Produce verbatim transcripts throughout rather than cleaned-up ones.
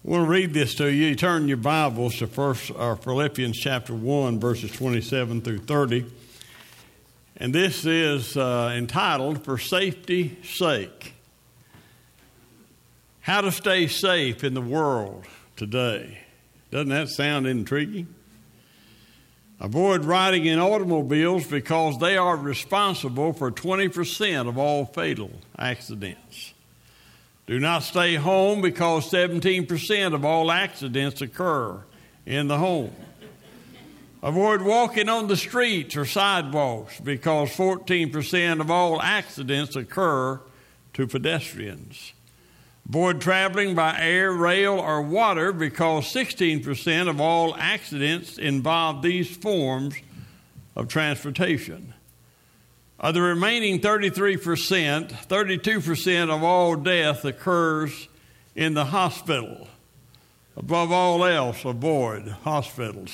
I want to read this to you. You turn your Bibles to first, or Philippians chapter one, verses twenty-seven through thirty. And this is uh, entitled, For Safety's Sake. How to stay safe in the world today. Doesn't that sound intriguing? Avoid riding in automobiles because they are responsible for twenty percent of all fatal accidents. Do not stay home because seventeen percent of all accidents occur in the home. Avoid walking on the streets or sidewalks because fourteen percent of all accidents occur to pedestrians. Avoid traveling by air, rail, or water because sixteen percent of all accidents involve these forms of transportation. Of the remaining thirty-three percent, thirty-two percent of all death occurs in the hospital. Above all else, avoid hospitals.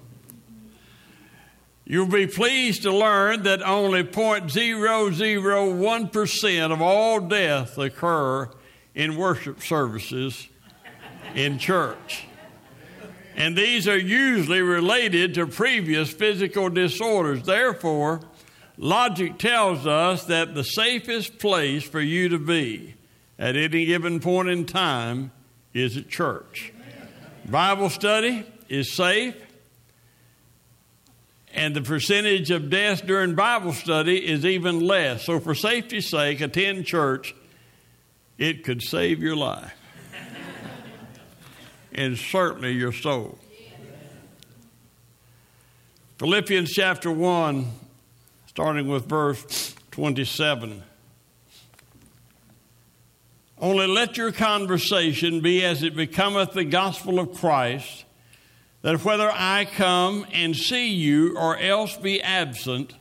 You'll be pleased to learn that only zero point zero zero one percent of all deaths occur in worship services in church. And these are usually related to previous physical disorders. Therefore, logic tells us that the safest place for you to be at any given point in time is at church. Bible study is safe, and the percentage of deaths during Bible study is even less. So for safety's sake, attend church. It could save your life and certainly your soul. Philippians chapter one, starting with verse twenty-seven. Only let your conversation be as it becometh the gospel of Christ, that whether I come and see you or else be absent,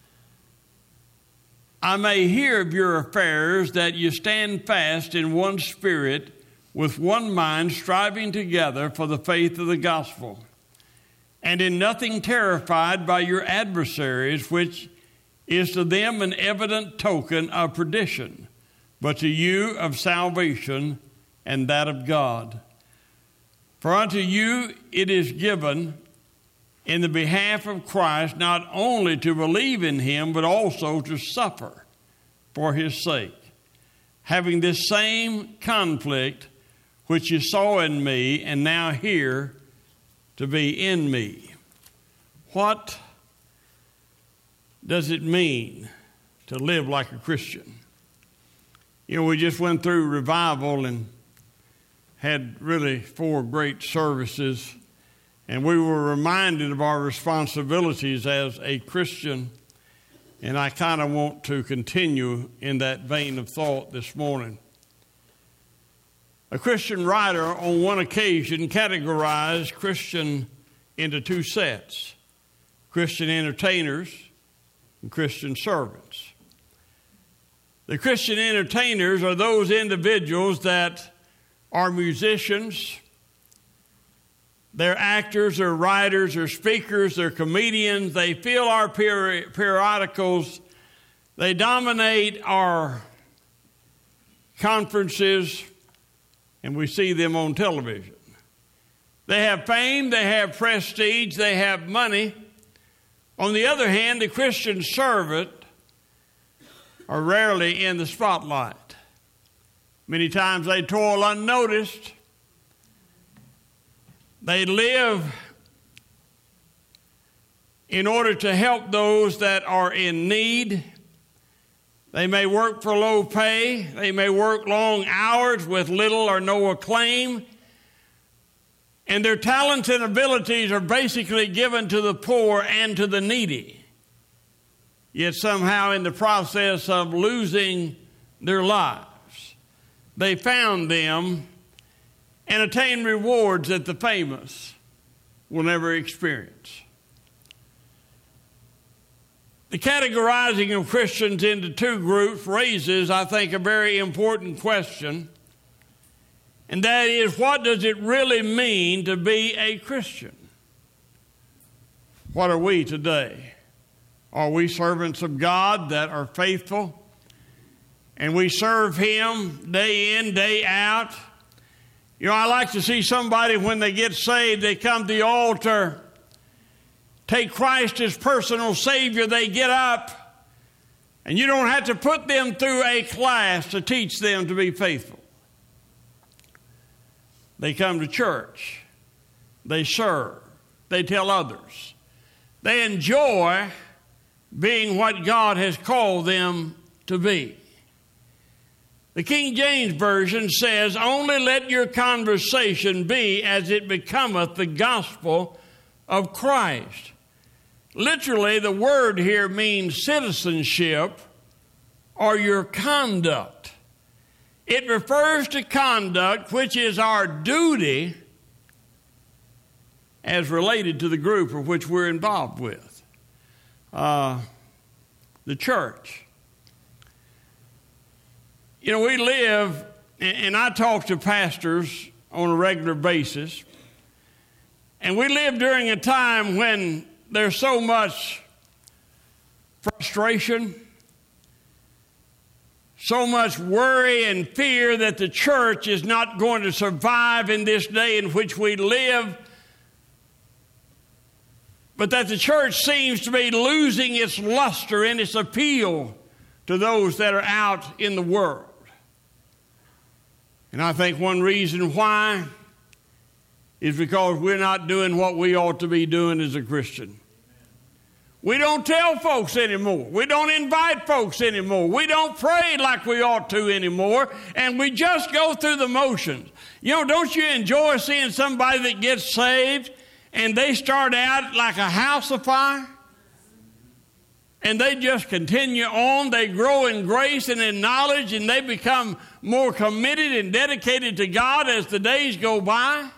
I may hear of your affairs, that you stand fast in one spirit, with one mind, striving together for the faith of the gospel, and in nothing terrified by your adversaries, which is to them an evident token of perdition, but to you of salvation, and that of God. For unto you it is given in the behalf of Christ, not only to believe in him, but also to suffer for his sake, having this same conflict which you saw in me and now hear to be in me. What does it mean to live like a Christian? You know, we just went through revival and had really four great services, and we were reminded of our responsibilities as a Christian, and I kind of want to continue in that vein of thought this morning. A Christian writer on one occasion categorized Christian into two sets: Christian entertainers and Christian servants. The Christian entertainers are those individuals that are musicians, they're actors, they're writers, they're speakers, they're comedians. They fill our peri- periodicals. They dominate our conferences, and we see them on television. They have fame, they have prestige, they have money. On the other hand, the Christian servant are rarely in the spotlight. Many times they toil unnoticed. They live in order to help those that are in need. They may work for low pay. They may work long hours with little or no acclaim. And their talents and abilities are basically given to the poor and to the needy. Yet somehow in the process of losing their lives, they found them and attain rewards that the famous will never experience. The categorizing of Christians into two groups raises, I think, a very important question, and that is, what does it really mean to be a Christian? What are we today? Are we servants of God that are faithful, and we serve him day in, day out, You know, I like to see somebody when they get saved, they come to the altar, take Christ as personal Savior, they get up, and you don't have to put them through a class to teach them to be faithful. They come to church, they serve, they tell others. They enjoy being what God has called them to be. The King James Version says, "Only let your conversation be as it becometh the gospel of Christ." Literally, the word here means citizenship or your conduct. It refers to conduct which is our duty as related to the group of which we're involved with, uh, the church. You know, we live, and I talk to pastors on a regular basis, and we live during a time when there's so much frustration, so much worry and fear that the church is not going to survive in this day in which we live, but that the church seems to be losing its luster and its appeal to those that are out in the world. And I think one reason why is because we're not doing what we ought to be doing as a Christian. We don't tell folks anymore. We don't invite folks anymore. We don't pray like we ought to anymore. And we just go through the motions. You know, don't you enjoy seeing somebody that gets saved and they start out like a house of fire? And they just continue on. They grow in grace and in knowledge, and they become more committed and dedicated to God as the days go by.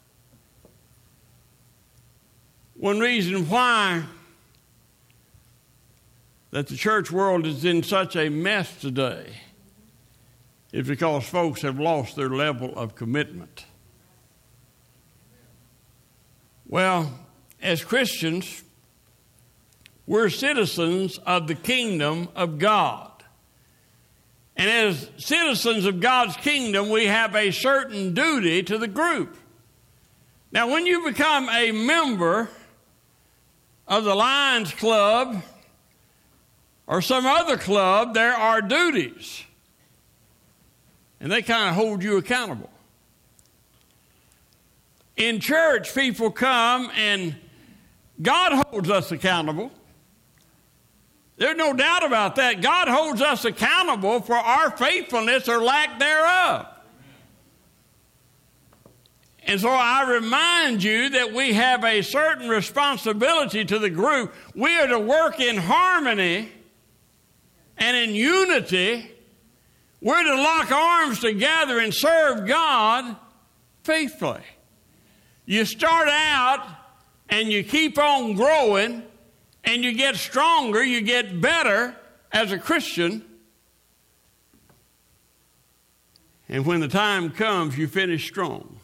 One reason why that the church world is in such a mess today is because folks have lost their level of commitment. Well, as Christians, we're citizens of the kingdom of God. And as citizens of God's kingdom, we have a certain duty to the group. Now, when you become a member of the Lions Club or some other club, there are duties. And they kind of hold you accountable. In church, people come and God holds us accountable. There's no doubt about that. God holds us accountable for our faithfulness or lack thereof. And so I remind you that we have a certain responsibility to the group. We are to work in harmony and in unity. We're to lock arms together and serve God faithfully. You start out and you keep on growing, and you get stronger, you get better as a Christian. And when the time comes, you finish strong.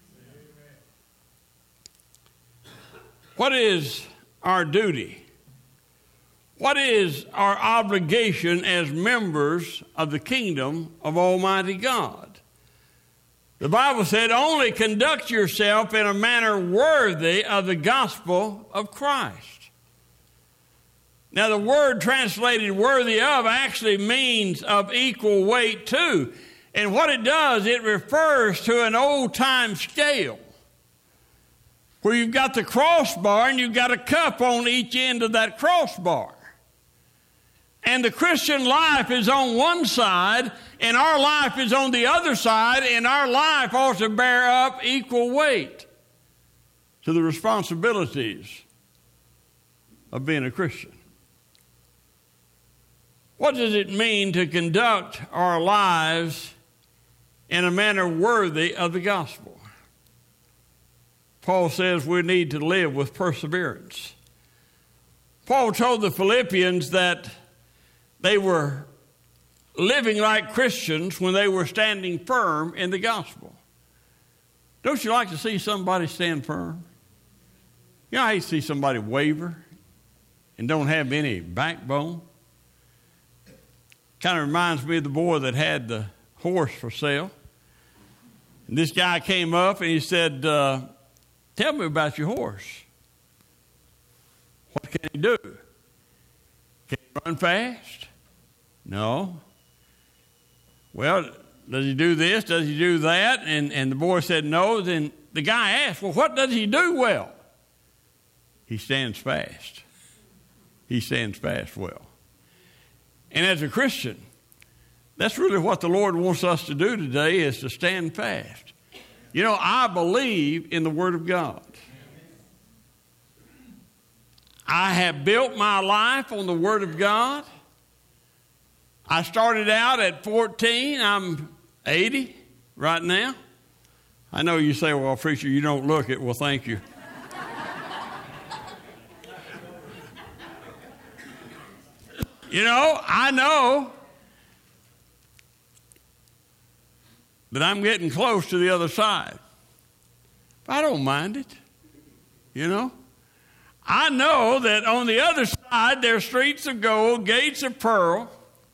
What is our duty? What is our obligation as members of the kingdom of Almighty God? The Bible said, only conduct yourself in a manner worthy of the gospel of Christ. Now, the word translated worthy of actually means of equal weight to. And what it does, it refers to an old-time scale where you've got the crossbar and you've got a cup on each end of that crossbar. And the Christian life is on one side, and our life is on the other side, and our life ought to bear up equal weight to the responsibilities of being a Christian. What does it mean to conduct our lives in a manner worthy of the gospel? Paul says we need to live with perseverance. Paul told the Philippians that they were living like Christians when they were standing firm in the gospel. Don't you like to see somebody stand firm? You know, I hate to see somebody waver and don't have any backbone. Kind of reminds me of the boy that had the horse for sale. And this guy came up and he said, uh, tell me about your horse. What can he do? Can he run fast? No. Well, does he do this? Does he do that? And, and the boy said no. Then the guy asked, well, what does he do well? He stands fast. He stands fast well. And as a Christian, that's really what the Lord wants us to do today, is to stand fast. You know, I believe in the Word of God. I have built my life on the Word of God. I started out at fourteen. I'm eighty right now. I know you say, well, preacher, you don't look it. Well, thank you. You know, I know that I'm getting close to the other side. But I don't mind it, you know. I know that on the other side there's streets of gold, gates of pearl.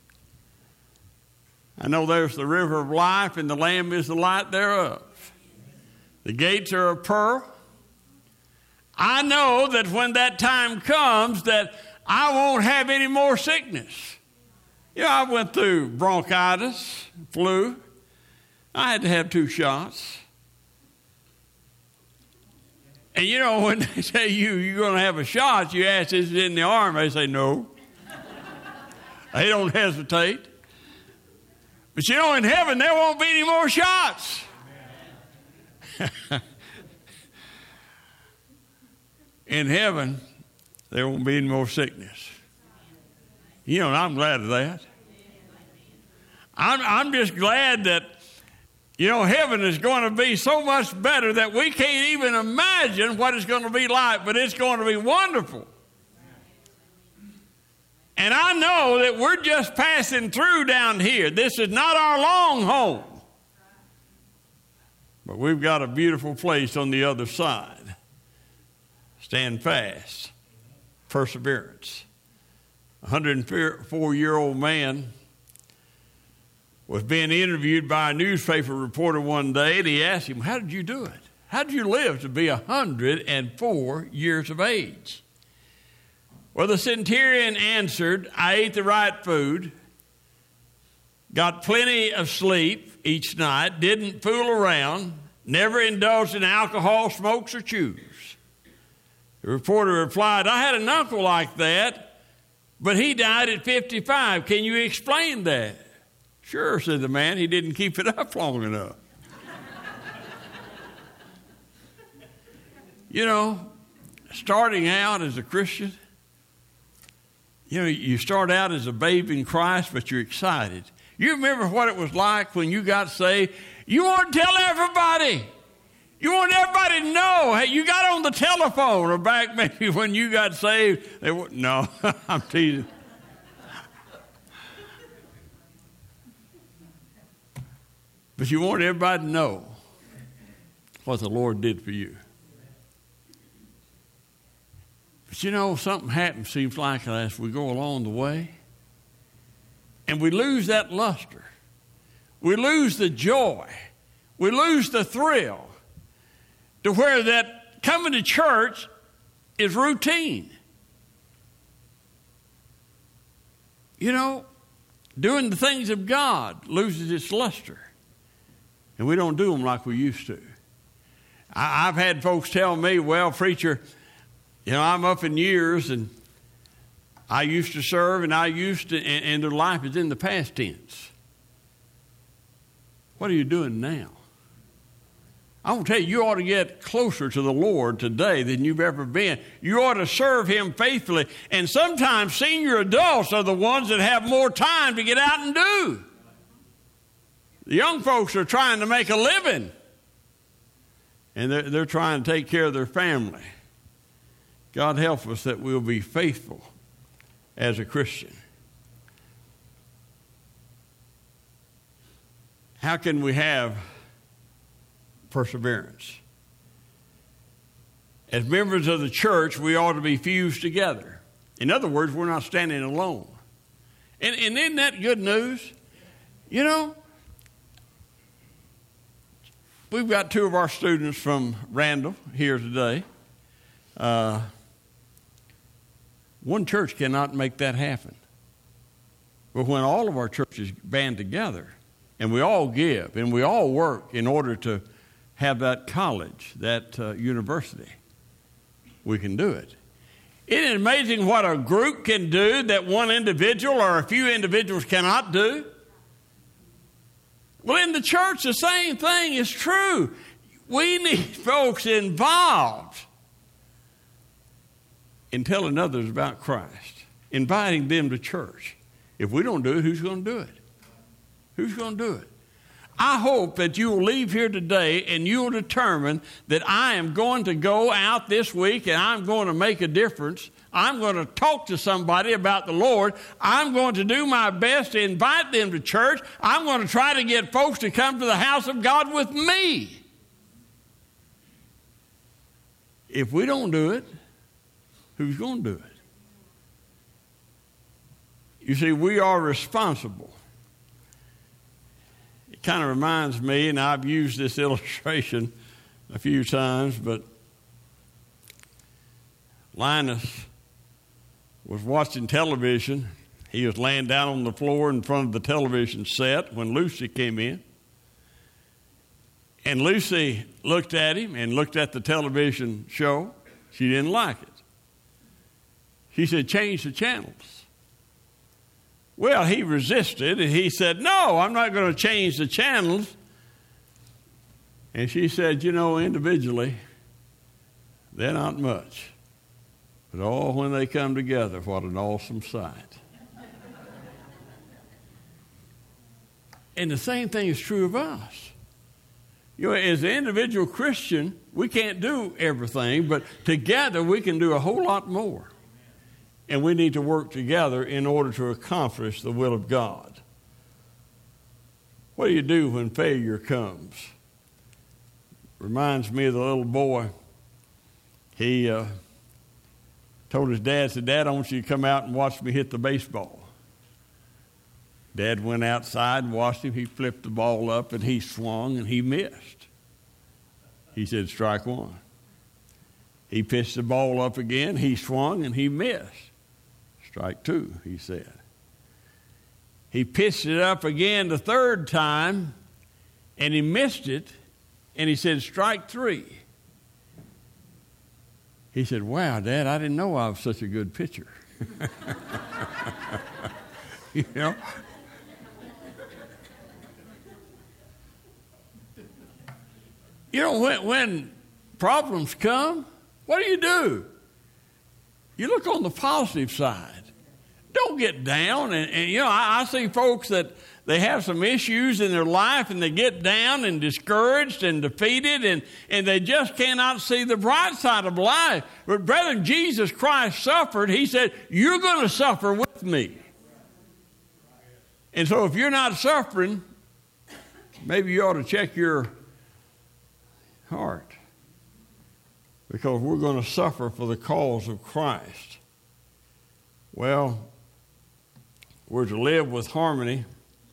I know there's the river of life, and the Lamb is the light thereof. The gates are of pearl. I know that when that time comes that I won't have any more sickness. You know, I went through bronchitis, flu. I had to have two shots. And you know, when they say you, you're going to have a shot, you ask, is it in the arm? They say no. They don't hesitate. But you know, in heaven, there won't be any more shots. In heaven, there won't be any more sickness. You know, and I'm glad of that. I'm, I'm just glad that, you know, heaven is going to be so much better that we can't even imagine what it's going to be like, but it's going to be wonderful. And I know that we're just passing through down here. This is not our long home. But we've got a beautiful place on the other side. Stand fast. Perseverance. A one hundred four-year-old man was being interviewed by a newspaper reporter one day, and he asked him, how did you do it? How did you live to be one hundred four years of age? Well, the centurion answered, I ate the right food, got plenty of sleep each night, didn't fool around, never indulged in alcohol, smokes, or chews. The reporter replied, I had an uncle like that, but he died at fifty-five. Can you explain that? Sure, said the man. He didn't keep it up long enough. You know, starting out as a Christian, you know, you start out as a babe in Christ, but you're excited. You remember what it was like when you got saved? You want to tell everybody. You want everybody to know. Hey, you got on the telephone, or back maybe when you got saved. They were, no, I'm teasing. But you want everybody to know what the Lord did for you. But you know, something happens, seems like, as we go along the way. And we lose that luster. We lose the joy. We lose the thrill. To where that coming to church is routine. You know, doing the things of God loses its luster. And we don't do them like we used to. I, I've had folks tell me, well, preacher, you know, I'm up in years, and I used to serve, and I used to, and, and their life is in the past tense. What are you doing now? I want to tell you, you ought to get closer to the Lord today than you've ever been. You ought to serve Him faithfully. And sometimes senior adults are the ones that have more time to get out and do. The young folks are trying to make a living. And they're, they're trying to take care of their family. God help us that we'll be faithful as a Christian. How can we have perseverance? As members of the church, we ought to be fused together. In other words, we're not standing alone. And, and isn't that good news? You know, we've got two of our students from Randall here today. Uh, one church cannot make that happen. But when all of our churches band together and we all give and we all work in order to have that college, that uh, university, we can do it. Isn't it amazing what a group can do that one individual or a few individuals cannot do? Well, in the church, the same thing is true. We need folks involved in telling others about Christ, inviting them to church. If we don't do it, who's going to do it? Who's going to do it? I hope that you will leave here today and you will determine that I am going to go out this week and I'm going to make a difference. I'm going to talk to somebody about the Lord. I'm going to do my best to invite them to church. I'm going to try to get folks to come to the house of God with me. If we don't do it, who's going to do it? You see, we are responsible. It kind of reminds me, and I've used this illustration a few times, but Linus was watching television. He was laying down on the floor in front of the television set when Lucy came in. And Lucy looked at him and looked at the television show. She didn't like it. She said, "Change the channels." Well, he resisted, and he said, "No, I'm not going to change the channels." And she said, "You know, individually, they're not much. But oh, when they come together, what an awesome sight." And the same thing is true of us. You know, as an individual Christian, we can't do everything, but together we can do a whole lot more. And we need to work together in order to accomplish the will of God. What do you do when failure comes? Reminds me of the little boy. He uh, told his dad, said, "Dad, I want you to come out and watch me hit the baseball." Dad went outside and watched him. He flipped the ball up and he swung and he missed. He said, "Strike one." He pitched the ball up again. He swung and he missed. "Strike two," he said. He pitched it up again the third time, and he missed it, and he said, "Strike three." He said, "Wow, Dad, I didn't know I was such a good pitcher." You know? You know, when, when problems come, what do you do? You look on the positive side. Don't get down. And, and you know, I, I see folks that they have some issues in their life and they get down and discouraged and defeated and, and they just cannot see the bright side of life. But brethren, Jesus Christ suffered. He said, "You're going to suffer with me." And so if you're not suffering, maybe you ought to check your heart. Because we're going to suffer for the cause of Christ. Well, we're to live with harmony.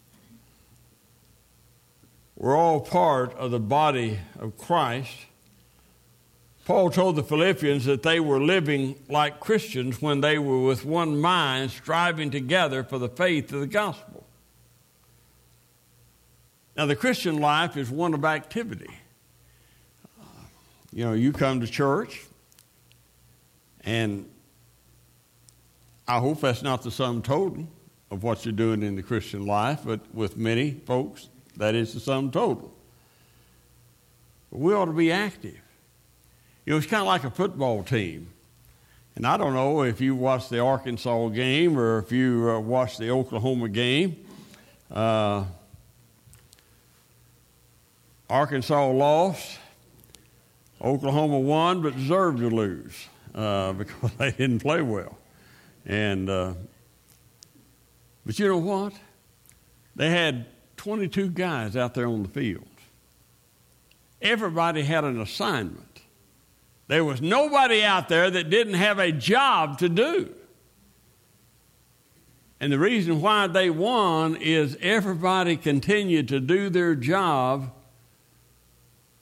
We're all part of the body of Christ. Paul told the Philippians that they were living like Christians when they were with one mind, striving together for the faith of the gospel. Now, the Christian life is one of activity. You know, you come to church, and I hope that's not the sum total of what you're doing in the Christian life, but with many folks, that is the sum total. But we ought to be active. You know, it's kind of like a football team. And I don't know if you watched the Arkansas game or if you uh, watched the Oklahoma game. Uh, Arkansas lost. Oklahoma won, but deserved to lose uh, because they didn't play well. And uh, but you know what? They had twenty-two guys out there on the field. Everybody had an assignment. There was nobody out there that didn't have a job to do. And the reason why they won is everybody continued to do their job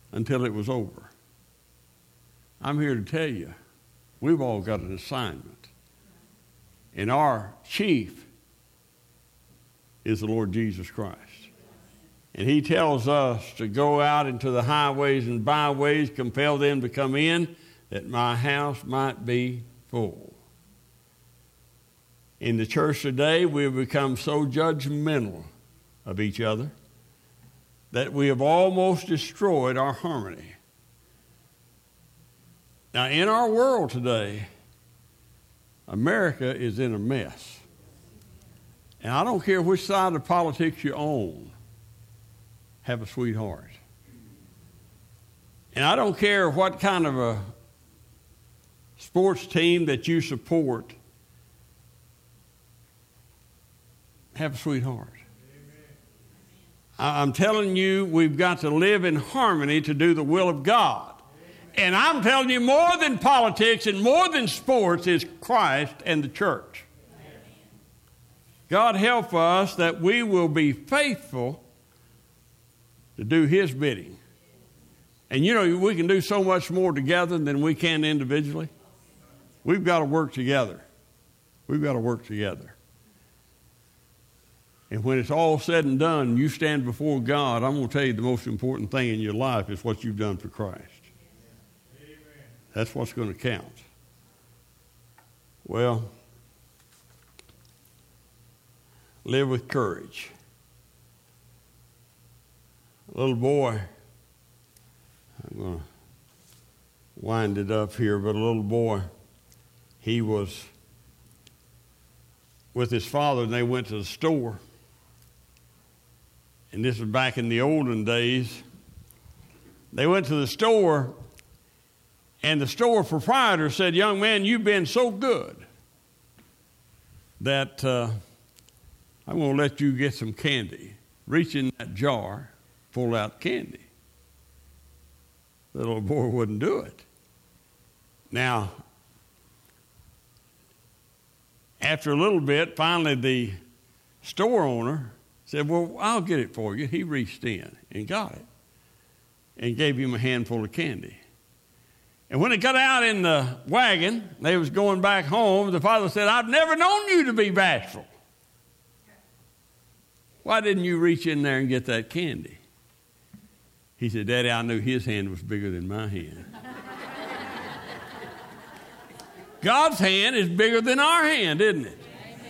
until it was over. I'm here to tell you, we've all got an assignment. And our chief is the Lord Jesus Christ. And he tells us to go out into the highways and byways, compel them to come in, that my house might be full. In the church today, we have become so judgmental of each other that we have almost destroyed our harmony. Now, in our world today, America is in a mess. And I don't care which side of politics you own, have a sweetheart. And I don't care what kind of a sports team that you support, have a sweetheart. I'm telling you, we've got to live in harmony to do the will of God. And I'm telling you, more than politics and more than sports is Christ and the church. God help us that we will be faithful to do His bidding. And you know, we can do so much more together than we can individually. We've got to work together. We've got to work together. And when it's all said and done, you stand before God, I'm going to tell you the most important thing in your life is what you've done for Christ. Amen. That's what's going to count. Well, live with courage. A little boy, I'm going to wind it up here, but a little boy, he was with his father and they went to the store. And this was back in the olden days. They went to the store, and the store proprietor said, "Young man, you've been so good that uh, I'm going to let you get some candy." Reach in that jar, pull out candy. The little boy wouldn't do it. Now, after a little bit, finally the store owner said, "Well, I'll get it for you." He reached in and got it and gave him a handful of candy. And when it got out in the wagon, they was going back home, the father said, "I've never known you to be bashful. Why didn't you reach in there and get that candy?" He said, "Daddy, I knew his hand was bigger than my hand." God's hand is bigger than our hand, isn't it?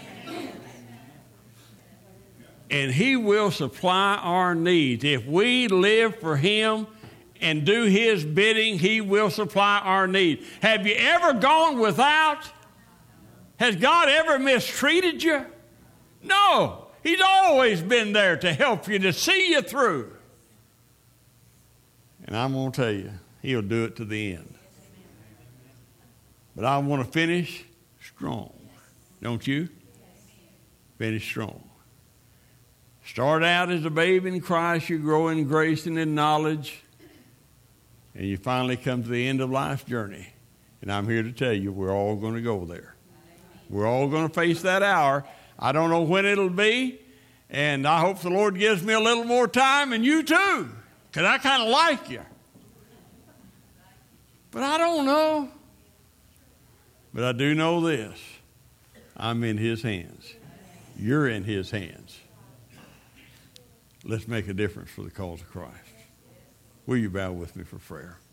And He will supply our needs. If we live for Him and do His bidding, He will supply our needs. Have you ever gone without? Has God ever mistreated you? No. He's always been there to help you, to see you through. And I'm going to tell you, He'll do it to the end. But I want to finish strong. Don't you? Finish strong. Start out as a babe in Christ, you grow in grace and in knowledge, and you finally come to the end of life's journey. And I'm here to tell you, we're all going to go there. We're all going to face that hour. I don't know when it'll be, and I hope the Lord gives me a little more time, and you too, because I kind of like you. But I don't know. But I do know this. I'm in His hands. You're in His hands. Let's make a difference for the cause of Christ. Will you bow with me for prayer?